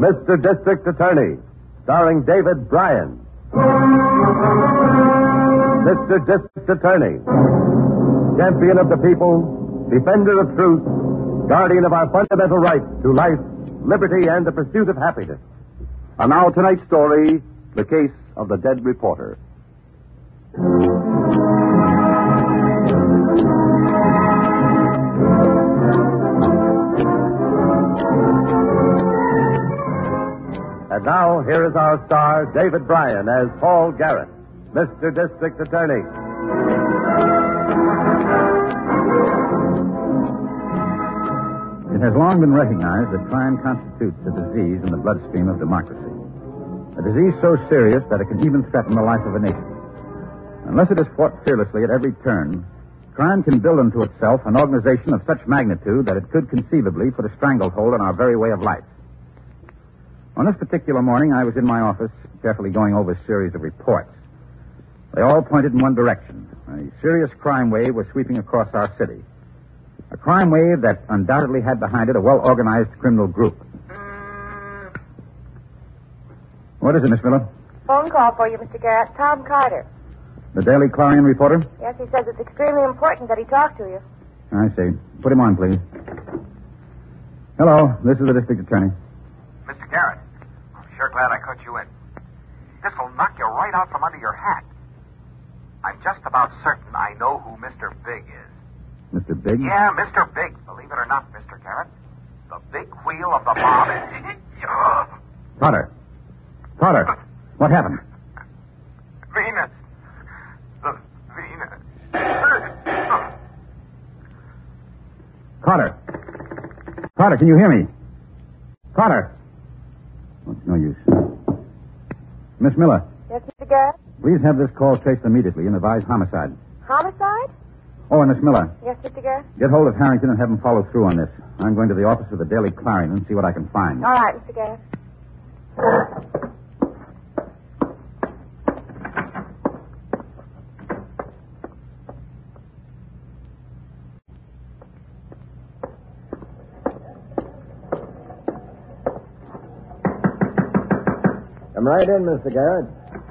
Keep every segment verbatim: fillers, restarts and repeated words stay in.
Mister District Attorney, starring David Bryan. Mister District Attorney, champion of the people, defender of truth, guardian of our fundamental rights to life, liberty, and the pursuit of happiness. And now tonight's story, the case of the dead reporter. And now, here is our star, David Bryan, as Paul Garrett, Mister District Attorney. It has long been recognized that crime constitutes a disease in the bloodstream of democracy. A disease so serious that it can even threaten the life of a nation. Unless it is fought fearlessly at every turn, crime can build into itself an organization of such magnitude that it could conceivably put a stranglehold on our very way of life. On this particular morning, I was in my office, carefully going over a series of reports. They all pointed in one direction. A serious crime wave was sweeping across our city. A crime wave that undoubtedly had behind it a well-organized criminal group. What is it, Miss Miller? Phone call for you, Mister Garrett. Tom Carter. The Daily Clarion reporter? Yes, he says it's extremely important that he talk to you. I see. Put him on, please. Hello, this is the district attorney. Mister Garrett, I'm sure glad I cut you in. This will knock you right out from under your hat. I'm just about certain I know who Mister Big is. Mister Big? Yeah, Mister Big. Believe it or not, Mister Garrett. The big wheel of the mob is... Carter. Carter. What happened? Venus. The Venus. Carter. Carter, can you hear me? Carter. Well, it's no use. Miss Miller. Yes, Mister Garrett? Please have this call traced immediately and advise homicide. Homicide? Oh, and Miss Miller. Yes, Mister Garrett? Get hold of Harrington and have him follow through on this. I'm going to the office of the Daily Clarion and see what I can find. All right, Mister Garrett. Come right in, Mister Garrett.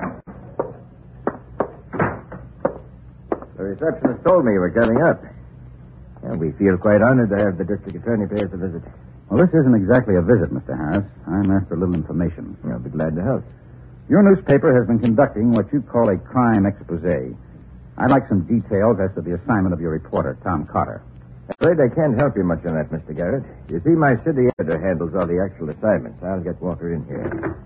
The receptionist told me you were coming up. And we feel quite honored to have the district attorney pay us a visit. Well, this isn't exactly a visit, Mister Harris. I'm after a little information. I'll be glad to help. Your newspaper has been conducting what you call a crime expose. I'd like some details as to the assignment of your reporter, Tom Carter. I'm afraid I can't help you much on that, Mister Garrett. You see, my city editor handles all the actual assignments. I'll get Walker in here.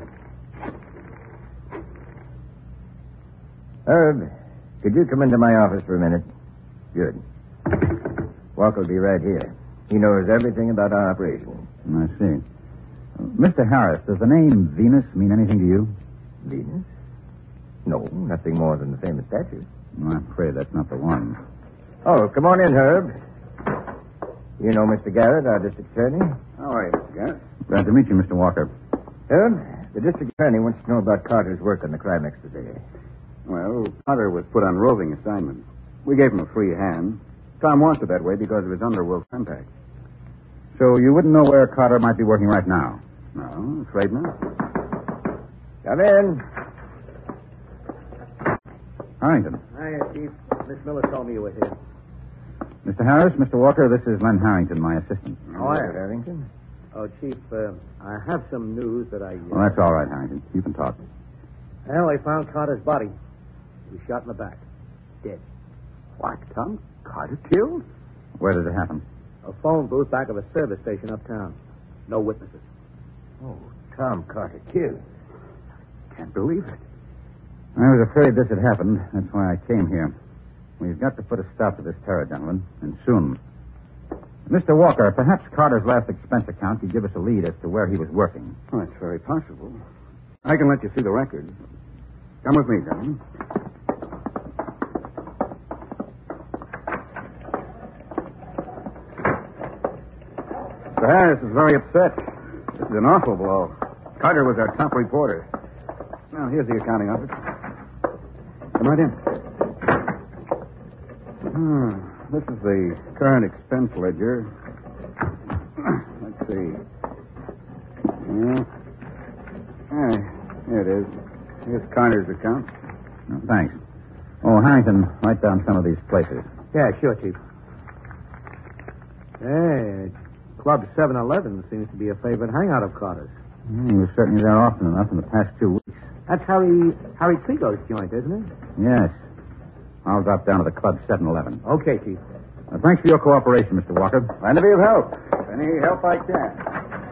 Herb, could you come into my office for a minute? Good. Walker will be right here. He knows everything about our operation. I see. Mister Harris, does the name Venus mean anything to you? Venus? No, nothing more than the famous statue. No, I'm afraid that's not the one. Oh, come on in, Herb. You know Mister Garrett, our district attorney? How are you, Mister Garrett? Glad to meet you, Mister Walker. Herb, the district attorney wants to know about Carter's work on the crime expose. Well, Carter was put on roving assignment. We gave him a free hand. Tom wants it that way because of his underworld contacts. So you wouldn't know where Carter might be working right now? No, afraid not. Come in. Harrington. Hi, Chief. Miss Miller told me you were here. Mister Harris, Mister Walker, this is Len Harrington, my assistant. Oh, hi, Harrington. Oh, Chief, uh, I have some news that I... Uh... Well, that's all right, Harrington. You can talk. Well, they found Carter's body. He was shot in the back. Dead. What, Tom? Carter killed? Where did it happen? A phone booth back of a service station uptown. No witnesses. Oh, Tom Carter killed. Can't believe it. I was afraid this had happened. That's why I came here. We've got to put a stop to this terror, gentlemen, and soon. Mister Walker, perhaps Carter's last expense account could give us a lead as to where he was working. Oh, that's very possible. I can let you see the record. Come with me, gentlemen. Mister Harris is very upset. This is an awful blow. Carter was our top reporter. Now, here's the accounting office. Come right in. Hmm, this is the current expense ledger. Let's see. Yeah. Hey, here it is. Here's Carter's account. Oh, thanks. Oh, Harrington, write down some of these places. Yeah, sure, Chief. Hey, Club seven eleven seems to be a favorite hangout of Carter's. Mm, he was certainly there often enough in the past two weeks. That's Harry Harry Trigo's joint, isn't it? Yes. I'll drop down to the Club seven eleven. Okay, Chief. Uh, thanks for your cooperation, Mister Walker. Glad to be of help. Any help I can.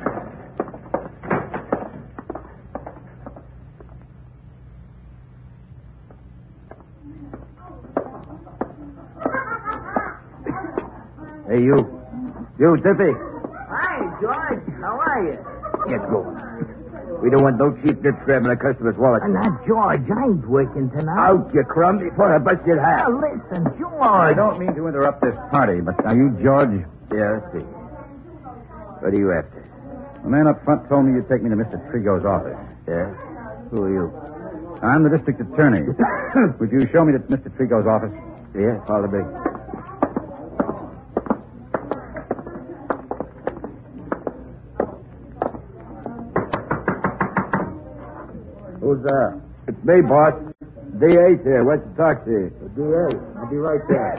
Hey, you. You, Tippy. Hi, George. How are you? Get going. We don't want no cheap nits grabbing a customer's wallet. Uh, not George. I ain't working tonight. Out, you crumb, before I bust your hat. Now, listen, George. I don't mean to interrupt this party, but are you George? Yeah, let's see. What are you after? The man up front told me you'd take me to Mister Trigo's office. Yeah? Who are you? I'm the district attorney. Would you show me to Mister Trigo's office? Yeah, follow me. Who's there? It's me, boss. D A's here. Wants to talk to you. D A. I'll be right there.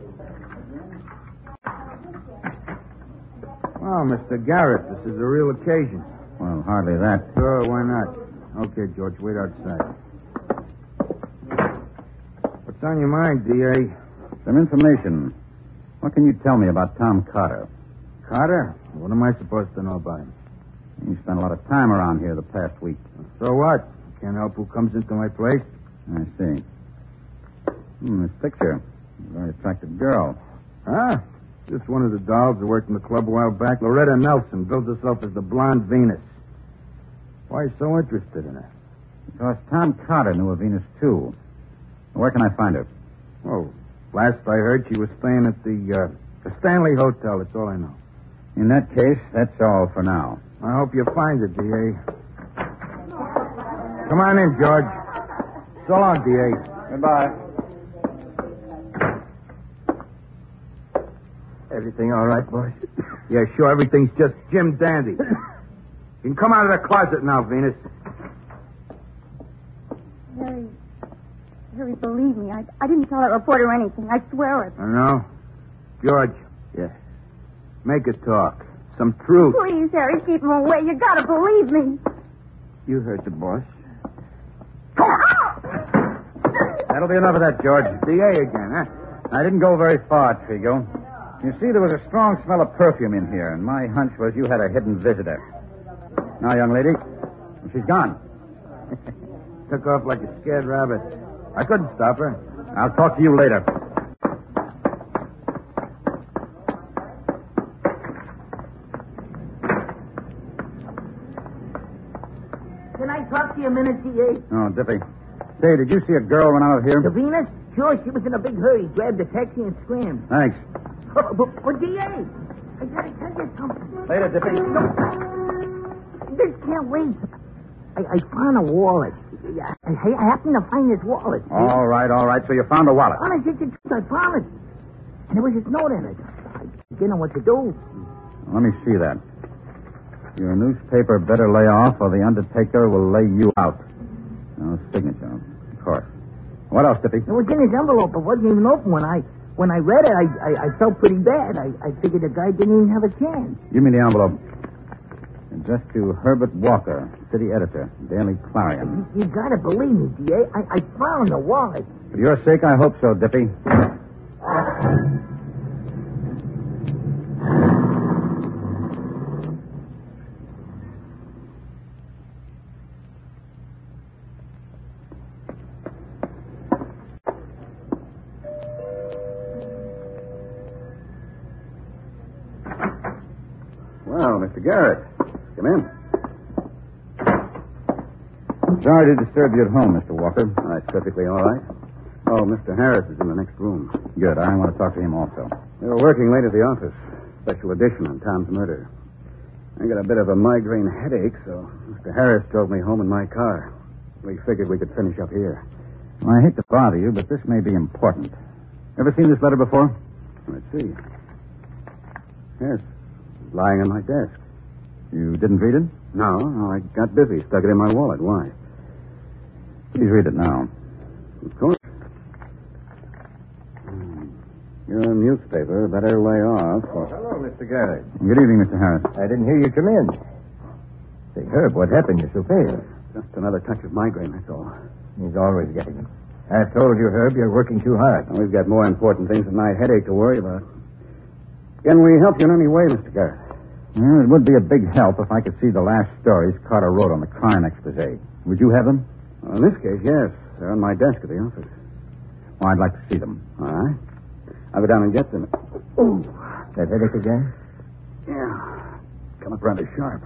Well, Mister Garrett, this is a real occasion. Well, hardly that. Sure, why not? Okay, George, wait outside. What's on your mind, D A? Some information. What can you tell me about Tom Carter? Carter? What am I supposed to know about him? He spent a lot of time around here the past week. So what? Can't help who comes into my place. I see. Hmm, this picture. A very attractive girl. Huh? Just one of the dolls who worked in the club a while back. Loretta Nelson built herself as the blonde Venus. Why are you so interested in her? Because Tom Carter knew of Venus, too. Where can I find her? Oh, last I heard, she was staying at the, uh, the Stanley Hotel. That's all I know. In that case, that's all for now. I hope you find it, D A. Come on in, George. So long, D A. Goodbye. Everything all right, boys? Yeah, sure. Everything's just Jim Dandy. You can come out of the closet now, Venus. Harry, Harry, believe me. I, I didn't tell that reporter anything. I swear it. I know. George. Yeah. Make it talk. Some truth. Please, Harry, keep him away. You gotta believe me. You heard the boss. That'll be enough of that, George. D A again, huh? I didn't go very far, Trigo. You see, there was a strong smell of perfume in here, and my hunch was you had a hidden visitor. Now, young lady, she's gone. Took off like a scared rabbit. I couldn't stop her. I'll talk to you later. Can I talk to you a minute, D A? Oh, Dippy. Say, did you see a girl run out of here? The Venus? Sure, she was in a big hurry. Grabbed a taxi and scrammed. Thanks. Oh, but, but D A, I gotta tell you something. Later, Dippy. No, this can't wait. I, I found a wallet. I, I, I happened to find this wallet. All right, all right. So you found a wallet. Honest, it's the truth. I found it. And there was this note in it. I didn't know what to do. Let me see that. Your newspaper better lay off, or the undertaker will lay you out. No signature, of course. What else, Dippy? It was in his envelope. It wasn't even open. When I when I read it, I, I, I felt pretty bad. I, I figured the guy didn't even have a chance. Give me the envelope. Addressed to Herbert Walker, city editor, Daily Clarion. You, you gotta believe me, D A. I, I found the wallet. For your sake, I hope so, Dippy. Well, Mister Garrett, come in. Sorry to disturb you at home, Mister Walker. Oh, that's perfectly all right. Oh, Mister Harris is in the next room. Good. I want to talk to him also. They were working late at the office. Special edition on Tom's murder. I got a bit of a migraine headache, so Mister Harris drove me home in my car. We figured we could finish up here. Well, I hate to bother you, but this may be important. Ever seen this letter before? Let's see. Yes. Lying on my desk. You didn't read it? No, no, I got busy. Stuck it in my wallet. Why? Please read it now. Of course. Your newspaper better lay off. Or... Hello, Mister Garrett. Good evening, Mister Harris. I didn't hear you come in. Say, Herb, what happened? You're so pale. Just another touch of migraine, that's all. He's always getting them. I've told you, Herb, you're working too hard. Well, we've got more important things than my headache to worry about. Can we help you in any way, Mister Garrett? Well, it would be a big help if I could see the last stories Carter wrote on the crime expose. Would you have them? Well, in this case, yes. They're on my desk at the office. Well, I'd like to see them. All right. I'll go down and get them. Oh, that headache again? Yeah. Come up rather sharp.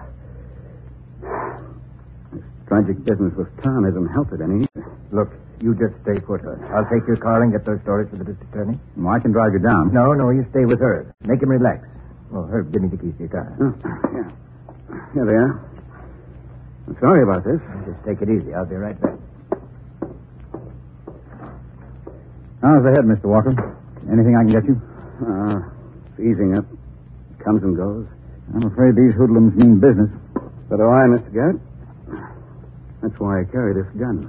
This tragic business with Tom hasn't helped it any. Look, you just stay put, Herb. I'll take your car and get those stories for the district attorney. Well, I can drive you down. No, no, you stay with Herb. Make him relax. Well, Herb, give me the keys to your car. Oh, yeah. Here they are. I'm sorry about this. Just take it easy. I'll be right back. How's the head, Mister Walker? Anything I can get you? Uh, it's easing up. Comes and goes. I'm afraid these hoodlums mean business. So do I, Mister Garrett. That's why I carry this gun.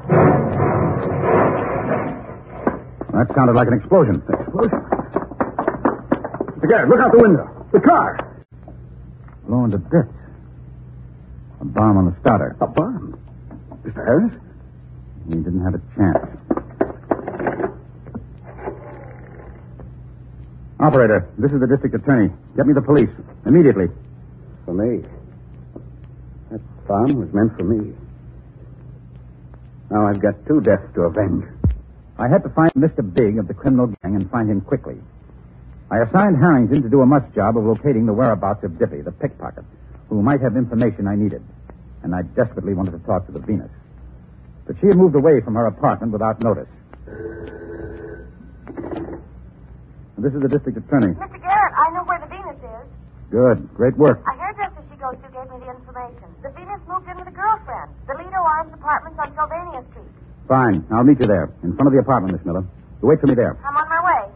Well, that sounded like an explosion. Explosion? Mister Garrett, look out the window. The car. Blown to bits. A bomb on the starter. A bomb? Mister Harris? He didn't have a chance. Operator, this is the district attorney. Get me the police. Immediately. For me. That bomb was meant for me. Now I've got two deaths to avenge. I had to find Mister Big of the criminal gang and find him quickly. I assigned Harrington to do a must job of locating the whereabouts of Dippy, the pickpocket, who might have information I needed. And I desperately wanted to talk to the Venus. But she had moved away from her apartment without notice. This is the district attorney. Mister Garrett, I know where the Venus is. Good. Great work. I heard just as she goes through gave me the information. The Venus moved in with a girlfriend. The Lido Arms Apartments on Sylvania Street. Fine. I'll meet you there, in front of the apartment, Miss Miller. You wait for me there. I'm on my way.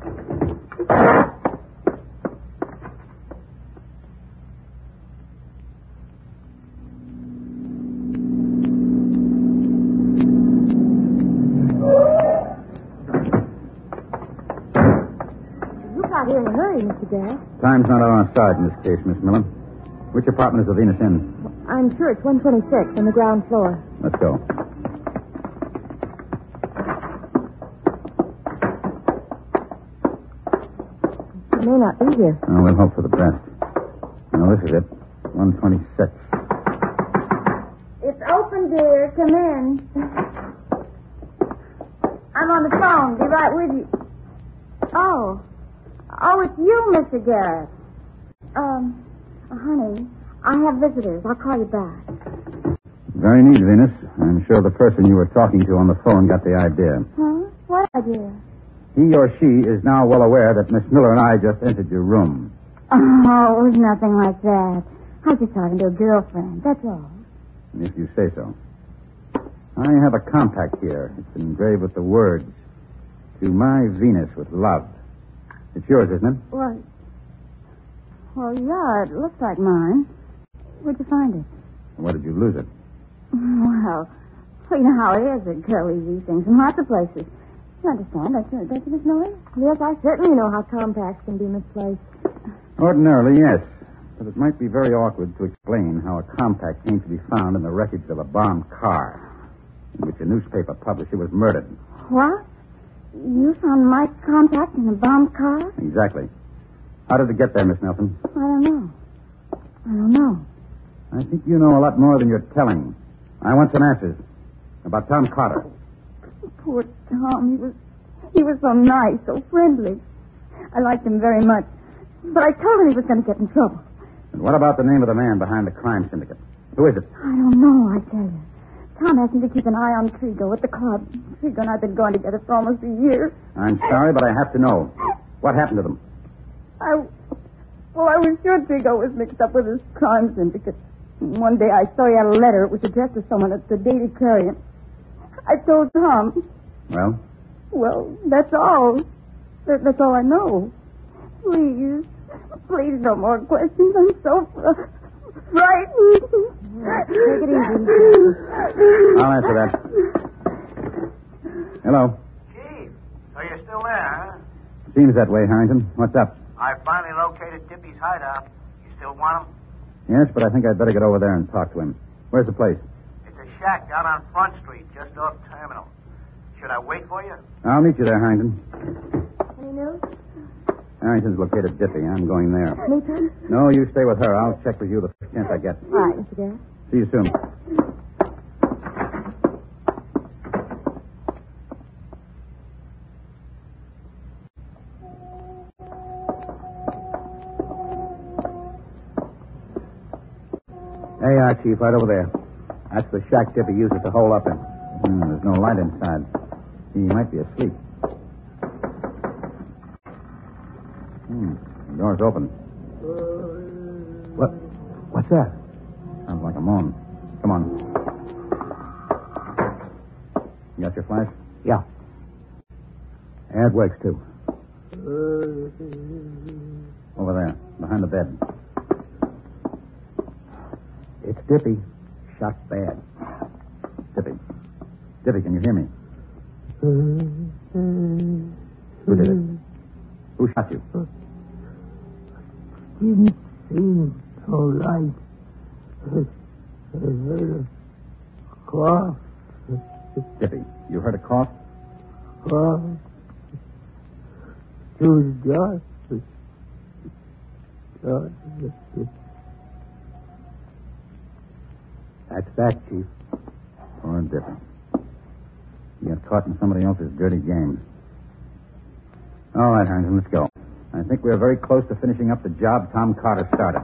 Here in a hurry, Mister Garrett. Time's not on our side in this case, Miss Miller. Which apartment is the Venus in? I'm sure it's one twenty-six on the ground floor. Let's go. She may not be here. Oh, we'll hope for the best. No, this is it. one twenty-six. It's open, dear. Come in. I'm on the phone. Be right with you. Oh. Oh, it's you, Mister Garrett. Um, uh, honey, I have visitors. I'll call you back. Very neat, Venus. I'm sure the person you were talking to on the phone got the idea. Huh? What idea? He or she is now well aware that Miss Miller and I just entered your room. Oh, it was nothing like that. I was just talking to a girlfriend, that's all. If you say so. I have a compact here. It's engraved with the words, "To my Venus with love." It's yours, isn't it? Well, well, yeah, it looks like mine. Where'd you find it? Where did you lose it? Well, well, you know how it is. A girl leaves these things in lots of places. You understand, don't you, don't you, Miss Miller? Yes, I certainly know how compacts can be misplaced. Ordinarily, yes. But it might be very awkward to explain how a compact came to be found in the wreckage of a bombed car in which a newspaper publisher was murdered. What? You found my compact in a bombed car? Exactly. How did it get there, Miss Nelson? I don't know. I don't know. I think you know a lot more than you're telling. I want some answers about Tom Carter. Poor Tom. He was, he was so nice, so friendly. I liked him very much. But I told him he was going to get in trouble. And what about the name of the man behind the crime syndicate? Who is it? I don't know, I tell you. Tom asked me to keep an eye on Trigo at the club. Trigo and I have been going together for almost a year. I'm sorry, but I have to know. What happened to them? I... Well, I was sure Trigo was mixed up with his crime syndicate. One day I saw he had a letter. It was addressed to someone at the Daily Courier. I told Tom. Well? Well, that's all. That, that's all I know. Please. Please, no more questions. I'm so... frightened. Take it easy. I'll answer that. Hello. Chief, so you're still there, huh? Seems that way, Harrington. What's up? I finally located Dippy's hideout. You still want him? Yes, but I think I'd better get over there and talk to him. Where's the place? It's a shack down on Front Street, just off Terminal. Should I wait for you? I'll meet you there, Harrington. Any news? Harrington's located Dippy. I'm going there. Me too. No, you stay with her. I'll check with you the first chance I get. All right, Mister Garrett. See you soon. There you are, Chief, right over there. That's the shack Dippy uses to hole up in. Hmm, there's no light inside. He might be asleep. Hmm, the door's open. What? What's that? Sounds like a moan. Come on. You got your flash? Yeah. And it works, too. Over there, behind the bed. It's Dippy. Shot bad. Dippy. Dippy, can you hear me? Who did it? Who shot you? Didn't seem so light. I heard a cough. Dippy, you heard a cough? Cough. It was dark. Dark. That's that, Chief. Poor Dippy. You got caught in somebody else's dirty game. All right, Harrington, let's go. I think we're very close to finishing up the job Tom Carter started.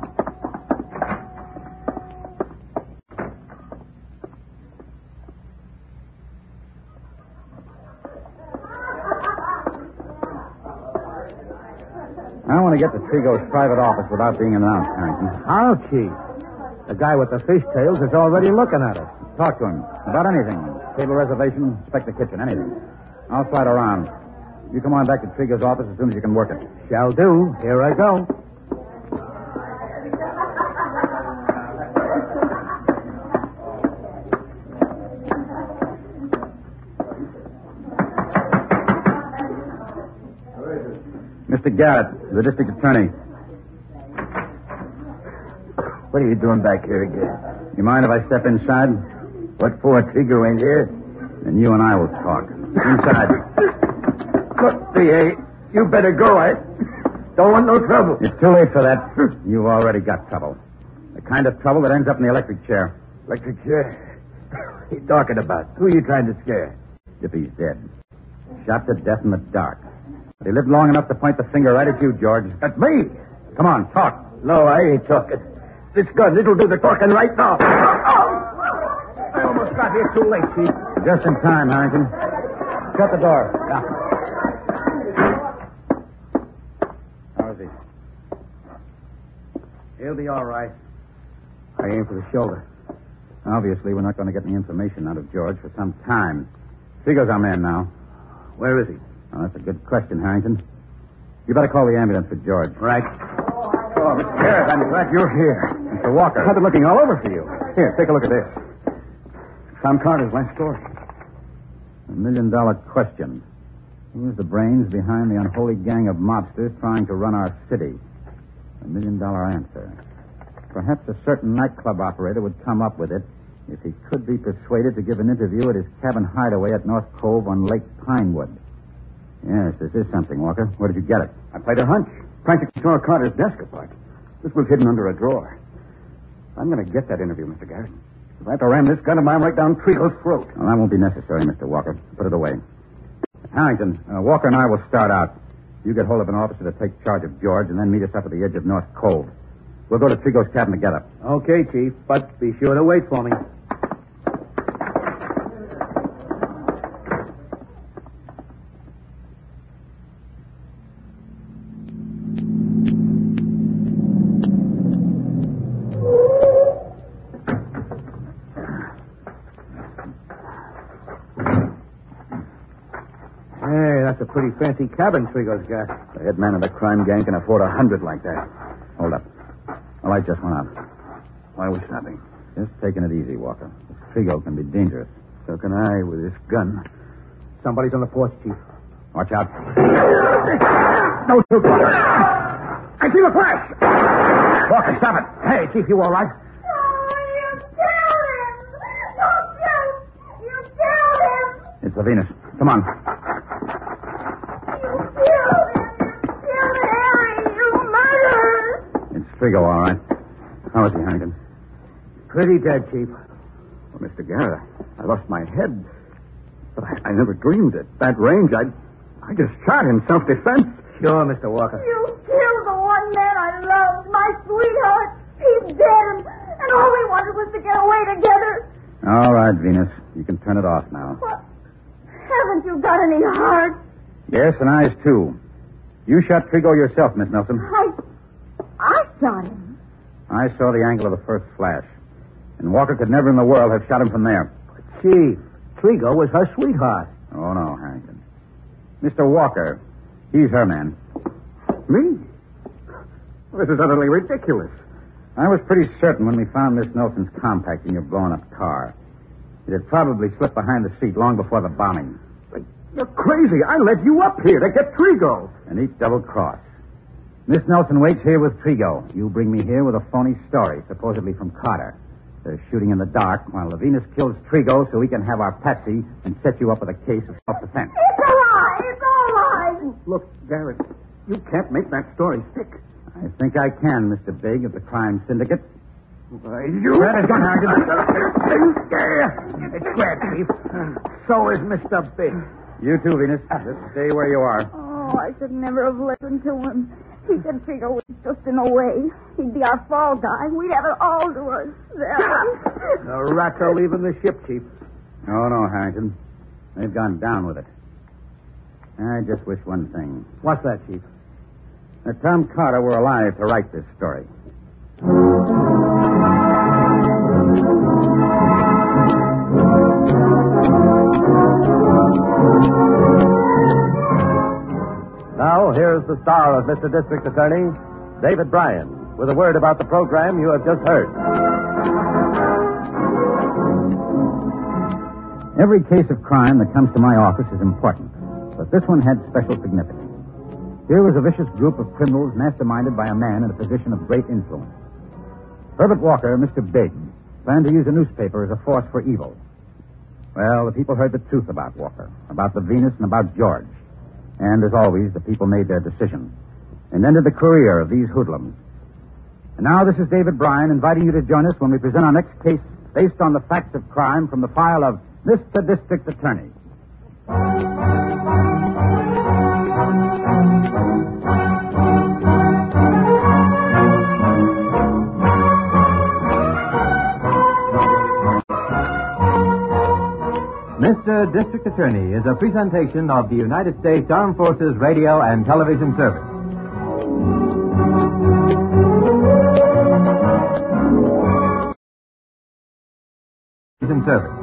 I want to get to Trigo's private office without being announced, Harrington. How, Chief? The guy with the fishtails is already looking at us. Talk to him. About anything. Table reservation, inspect the kitchen, anything. I'll slide around. You come on back to Trigo's office as soon as you can work it. Shall do. Here I go. Mister Garrett, the district attorney. What are you doing back here again? You mind if I step inside? What for? Trigo ain't here. Then you and I will talk. Inside. Look, D A, you better go. I don't want no trouble. It's too late for that. You've already got trouble. The kind of trouble that ends up in the electric chair. Electric chair? What are you talking about? Who are you trying to scare? Dippy's dead. Shot to death in the dark. But he lived long enough to point the finger right at you, George. At me? Come on, talk. No, I ain't talking. This gun, it'll do the talking right now. I almost got here too late, Chief. Just in time, Harrington. Shut the door. How is he? He'll be all right. I aim for the shoulder. Obviously, we're not going to get any information out of George for some time. Trigo's our man now. Where is he? Oh, that's a good question, Harrington. You better call the ambulance for George. Right. Oh, Mister Garrett, I'm glad you're here. Mister Walker. I've been looking all over for you. Here, take a look at this. Tom Carter's last story. A million-dollar question. Who's the brains behind the unholy gang of mobsters trying to run our city? A million-dollar answer. Perhaps a certain nightclub operator would come up with it if he could be persuaded to give an interview at his cabin hideaway at North Cove on Lake Pinewood. Yes, this is something, Walker. Where did you get it? I played a hunch. Practically tore Carter's desk apart. This was hidden under a drawer. I'm going to get that interview, Mister Garrett. If I have to ram this gun of mine right down Trigo's throat. Well, that won't be necessary, Mister Walker. Put it away. Harrington, uh, Walker and I will start out. You get hold of an officer to take charge of George and then meet us up at the edge of North Cove. We'll go to Trigo's cabin together. Okay, Chief, but be sure to wait for me. That's a pretty fancy cabin Trigo's got. The head man of the crime gang can afford a hundred like that. Hold up. The light just went out. Why are we stopping? Just taking it easy, Walker. This Trigo can be dangerous. So can I with this gun. Somebody's on the porch, Chief. Watch out. No, shoot, Walker. I see the flash. Walker, stop it. Hey, Chief, you all right? Oh, you killed him! Don't shoot! You killed him! It's the Venus. Come on. You killed him! You killed Harry! You murderer! It's Trigo, all right. How is he, Hannigan? Pretty dead, Chief. Well, Mister Garrett, I lost my head. But I, I never dreamed at that range I I just shot in self-defense. Sure, Mister Walker. You killed the one man I loved, my sweetheart. He's dead, and, and all we wanted was to get away together. All right, Venus. You can turn it off now. What? Haven't you got any heart? Yes, and eyes, too. You shot Trigo yourself, Miss Nelson. I... I shot him. I saw the angle of the first flash. And Walker could never in the world have shot him from there. Chief, Trigo was her sweetheart. Oh, no, Harrington. Mister Walker, he's her man. Me? This is utterly ridiculous. I was pretty certain when we found Miss Nelson's compact in your blown-up car. It had probably slipped behind the seat long before the bombing. You're crazy. I led you up here to get Trigo. An each double cross. Miss Nelson waits here with Trigo. You bring me here with a phony story, supposedly from Carter. They're shooting in the dark while the Venus kills Trigo so we can have our patsy and set you up with a case of self-defense. It's a lie. It's all lies. Look, Garrett, you can't make that story stick. I think I can, Mister Big of the crime syndicate. Why, you... Grab his gun, Harrington. It's glad, Chief. So is Mister Big. You too, Venus. Just stay where you are. Oh, I should never have listened to him. He said Trigo was just in the way. He'd be our fall guy. We'd have it all to ourselves. The rats are leaving the ship, Chief. Oh, no, Harrington. They've gone down with it. I just wish one thing. What's that, Chief? That Tom Carter were alive to write this story. Now, here's the star of Mister District Attorney, David Bryan, with a word about the program you have just heard. Every case of crime that comes to my office is important, but this one had special significance. Here was a vicious group of criminals masterminded by a man in a position of great influence. Herbert Walker, Mister Big, planned to use a newspaper as a force for evil. Well, the people heard the truth about Walker, about the Venus, and about George. And, as always, the people made their decision and ended the career of these hoodlums. And now this is David Bryan inviting you to join us when we present our next case based on the facts of crime from the file of Mister District Attorney. Mister District Attorney is a presentation of the United States Armed Forces Radio and Television Service. Service.